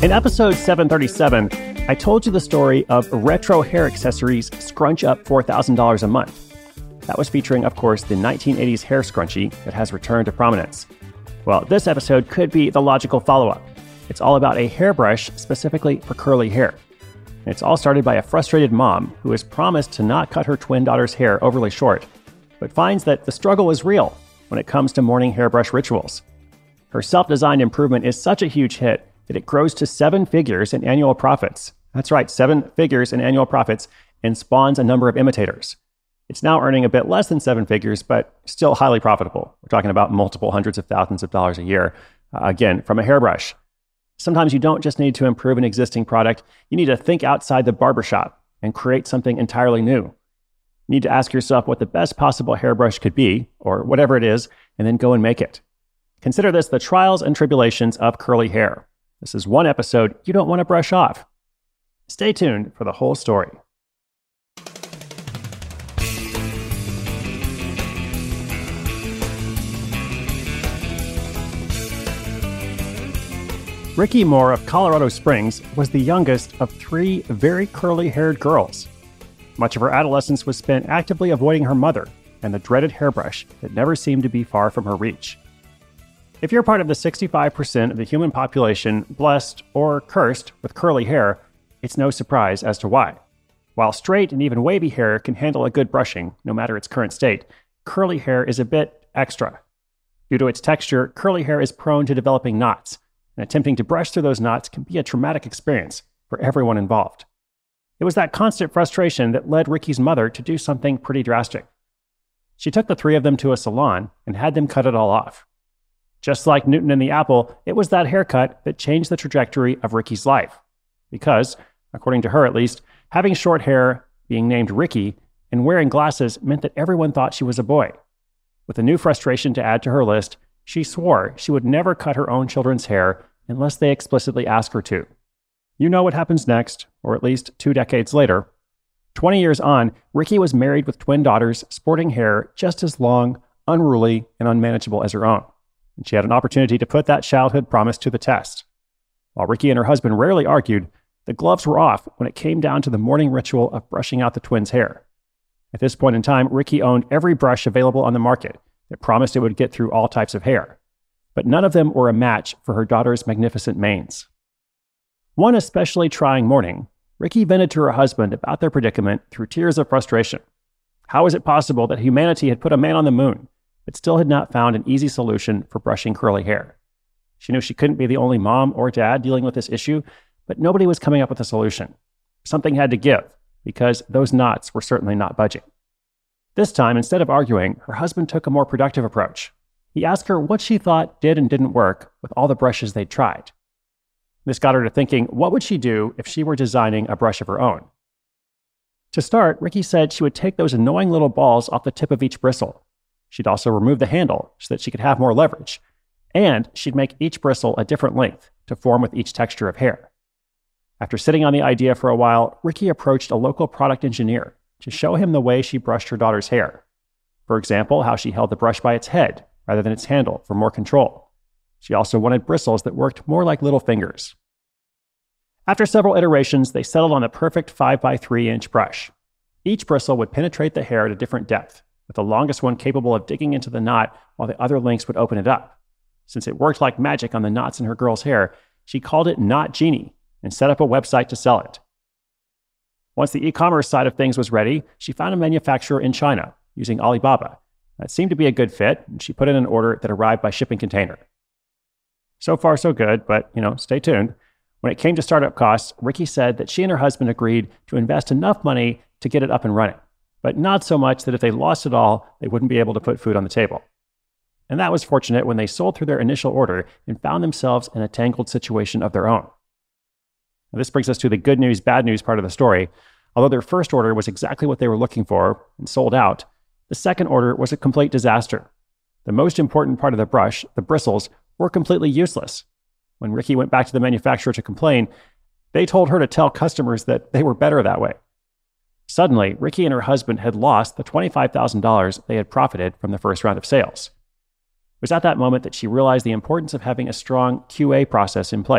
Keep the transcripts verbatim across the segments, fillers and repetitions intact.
In episode seven thirty-seven, I told you the story of retro hair accessories scrunch up four thousand dollars a month. That was featuring, of course, the nineteen eighties hair scrunchie that has returned to prominence. Well, this episode could be the logical follow-up. It's all about a hairbrush specifically for curly hair. And it's all started by a frustrated mom who has promised to not cut her twin daughter's hair overly short, but finds that the struggle is real when it comes to morning hairbrush rituals. Her self-designed improvement is such a huge hit that it grows to seven figures in annual profits. That's right, seven figures in annual profits, and spawns a number of imitators. It's now earning a bit less than seven figures, but still highly profitable. We're talking about multiple hundreds of thousands of dollars a year, uh, again, from a hairbrush. Sometimes you don't just need to improve an existing product, you need to think outside the barbershop and create something entirely new. You need to ask yourself what the best possible hairbrush could be, or whatever it is, and then go and make it. Consider this the trials and tribulations of curly hair. This is one episode you don't want to brush off. Stay tuned for the whole story. Ricky Moore of Colorado Springs was the youngest of three very curly-haired girls. Much of her adolescence was spent actively avoiding her mother and the dreaded hairbrush that never seemed to be far from her reach. If you're part of the sixty-five percent of the human population blessed or cursed with curly hair, it's no surprise as to why. While straight and even wavy hair can handle a good brushing, no matter its current state, curly hair is a bit extra. Due to its texture, curly hair is prone to developing knots, and attempting to brush through those knots can be a traumatic experience for everyone involved. It was that constant frustration that led Ricky's mother to do something pretty drastic. She took the three of them to a salon and had them cut it all off. Just like Newton and the apple, it was that haircut that changed the trajectory of Ricky's life. Because, according to her at least, having short hair, being named Ricky, and wearing glasses meant that everyone thought she was a boy. With a new frustration to add to her list, she swore she would never cut her own children's hair unless they explicitly asked her to. You know what happens next, or at least two decades later. Twenty years on, Ricky was married with twin daughters, sporting hair just as long, unruly, and unmanageable as her own. And she had an opportunity to put that childhood promise to the test. While Ricky and her husband rarely argued, the gloves were off when it came down to the morning ritual of brushing out the twins' hair. At this point in time, Ricky owned every brush available on the market that promised it would get through all types of hair. But none of them were a match for her daughter's magnificent manes. One especially trying morning, Ricky vented to her husband about their predicament through tears of frustration. How was it possible that humanity had put a man on the moon, but still had not found an easy solution for brushing curly hair? She knew she couldn't be the only mom or dad dealing with this issue, but nobody was coming up with a solution. Something had to give, because those knots were certainly not budging. This time, instead of arguing, her husband took a more productive approach. He asked her what she thought did and didn't work with all the brushes they'd tried. This got her to thinking, what would she do if she were designing a brush of her own? To start, Ricky said she would take those annoying little balls off the tip of each bristle. She'd also remove the handle so that she could have more leverage. And she'd make each bristle a different length to form with each texture of hair. After sitting on the idea for a while, Ricky approached a local product engineer to show him the way she brushed her daughter's hair. For example, how she held the brush by its head rather than its handle for more control. She also wanted bristles that worked more like little fingers. After several iterations, they settled on the perfect five by three inch brush. Each bristle would penetrate the hair at a different depth, with the longest one capable of digging into the knot while the other lengths would open it up. Since it worked like magic on the knots in her girl's hair, she called it Knot Genie and set up a website to sell it. Once the e-commerce side of things was ready, she found a manufacturer in China using Alibaba. That seemed to be a good fit, and she put in an order that arrived by shipping container. So far, so good, but, you know, stay tuned. When it came to startup costs, Ricky said that she and her husband agreed to invest enough money to get it up and running, but not so much that if they lost it all, they wouldn't be able to put food on the table. And that was fortunate when they sold through their initial order and found themselves in a tangled situation of their own. Now, this brings us to the good news, bad news part of the story. Although their first order was exactly what they were looking for and sold out, the second order was a complete disaster. The most important part of the brush, the bristles, were completely useless. When Ricky went back to the manufacturer to complain, they told her to tell customers that they were better that way. Suddenly, Ricky and her husband had lost the twenty-five thousand dollars they had profited from the first round of sales. It was at that moment that she realized the importance of having a strong Q A process in place,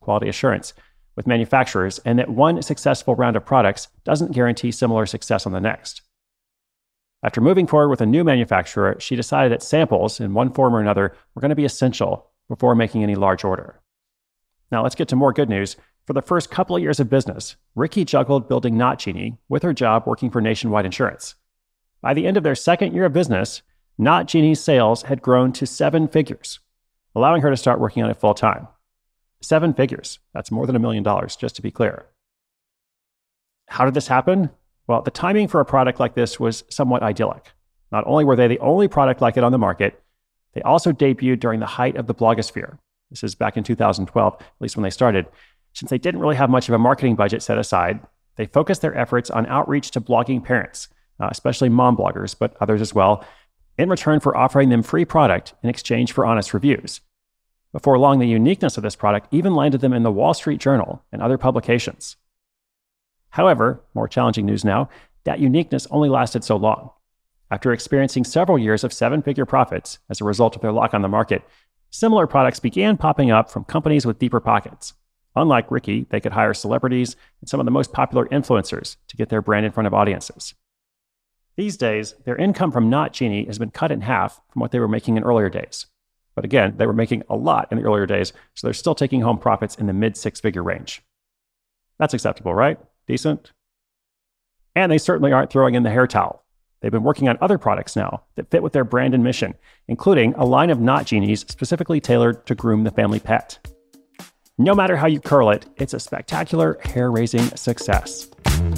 quality assurance with manufacturers, and that one successful round of products doesn't guarantee similar success on the next. After moving forward with a new manufacturer, she decided that samples, in one form or another, were going to be essential before making any large order. Now let's get to more good news. For the first couple of years of business, Ricky juggled building Not Genie with her job working for Nationwide Insurance. By the end of their second year of business, Not Genie's sales had grown to seven figures, allowing her to start working on it full time. Seven figures. That's more than a million dollars, just to be clear. How did this happen? Well, the timing for a product like this was somewhat idyllic. Not only were they the only product like it on the market, they also debuted during the height of the blogosphere. This is back in two thousand twelve, at least when they started. Since they didn't really have much of a marketing budget set aside, they focused their efforts on outreach to blogging parents, uh, especially mom bloggers, but others as well, in return for offering them free product in exchange for honest reviews. Before long, the uniqueness of this product even landed them in the Wall Street Journal and other publications. However, more challenging news now, that uniqueness only lasted so long. After experiencing several years of seven-figure profits as a result of their lock on the market, similar products began popping up from companies with deeper pockets. Unlike Ricky, they could hire celebrities and some of the most popular influencers to get their brand in front of audiences. These days, their income from Not Genie has been cut in half from what they were making in earlier days. But again, they were making a lot in the earlier days, so they're still taking home profits in the mid six-figure range. That's acceptable, right? Decent? And they certainly aren't throwing in the hair towel. They've been working on other products now that fit with their brand and mission, including a line of Not Genies specifically tailored to groom the family pet. No matter how you curl it, it's a spectacular, hair-raising success.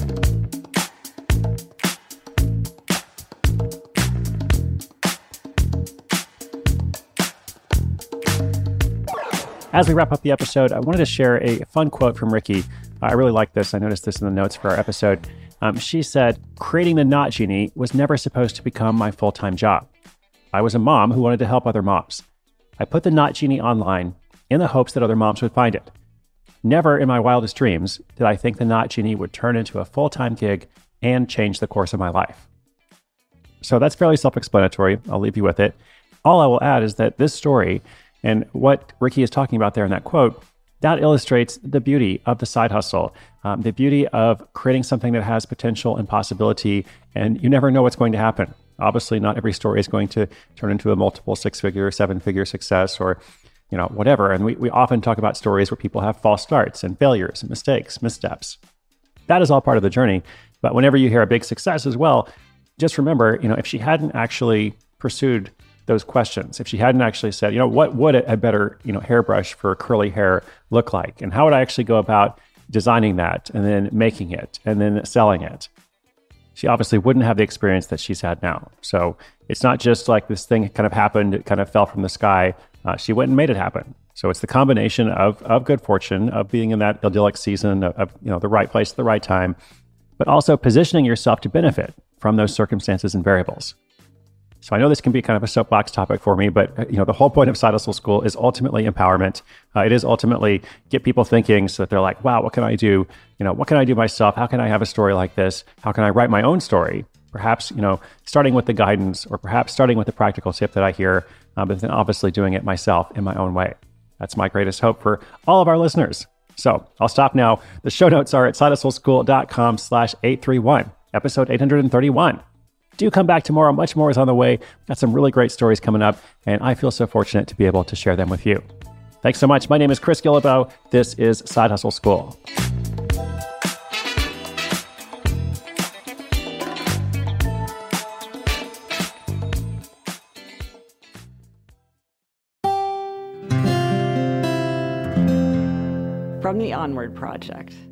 As we wrap up the episode, I wanted to share a fun quote from Ricky. I really like this. I noticed this in the notes for our episode. Um, she said, "Creating the Not Genie was never supposed to become my full-time job. I was a mom who wanted to help other moms. I put the Not Genie online in the hopes that other moms would find it. Never in my wildest dreams did I think the Not Genie would turn into a full-time gig and change the course of my life." So that's fairly self-explanatory. I'll leave you with it. All I will add is that this story and what Ricky is talking about there in that quote, that illustrates the beauty of the side hustle, um, the beauty of creating something that has potential and possibility, and you never know what's going to happen. Obviously, not every story is going to turn into a multiple six-figure, seven-figure success or, you know, whatever. And we, we often talk about stories where people have false starts and failures and mistakes, missteps. That is all part of the journey. But whenever you hear a big success as well, just remember, you know, if she hadn't actually pursued those questions, if she hadn't actually said, you know, what would a better, you know, hairbrush for curly hair look like? And how would I actually go about designing that and then making it and then selling it? She obviously wouldn't have the experience that she's had now. So it's not just like this thing kind of happened, it kind of fell from the sky. Uh, she went and made it happen. So it's the combination of of good fortune, of being in that idyllic season, of, of you know the right place at the right time, but also positioning yourself to benefit from those circumstances and variables. So I know this can be kind of a soapbox topic for me, but you know the whole point of Side Hustle School is ultimately empowerment. Uh, it is ultimately get people thinking so that they're like, wow, what can I do? You know, what can I do myself? How can I have a story like this? How can I write my own story? Perhaps, you know, starting with the guidance or perhaps starting with the practical tip that I hear, uh, but then obviously doing it myself in my own way. That's my greatest hope for all of our listeners. So I'll stop now. The show notes are at sidehustleschool.com slash 831, episode eight thirty-one. Do come back tomorrow. Much more is on the way. Got some really great stories coming up, and I feel so fortunate to be able to share them with you. Thanks so much. My name is Chris Guillebeau. This is Side Hustle School. From the Onward Project.